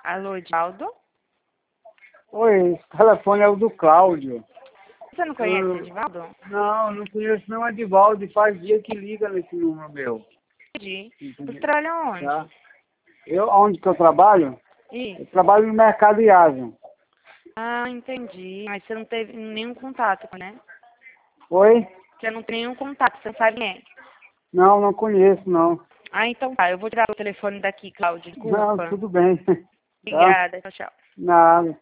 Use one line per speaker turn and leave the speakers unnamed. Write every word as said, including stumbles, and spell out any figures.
Alô, Edivaldo?
Oi, esse telefone é o do Cláudio.
Você não conhece
Eu-
Edivaldo?
Não, não conheço não Edivaldo, faz dia que liga nesse número meu.
Entendi. Você
Entendeu?
trabalha onde?
Tá? Eu, onde que eu trabalho? Eu
Isso.
trabalho no mercado de Asa.
Ah, entendi. Mas você não teve nenhum contato, né?
Oi?
Você não tem nenhum contato, você não sabe quem é.
Não, não conheço não.
Ah, então tá. Eu vou tirar o telefone daqui, Cláudio.
Não,
Desculpa.
tudo bem. Tá?
Obrigada. Tchau, tchau.
Nada.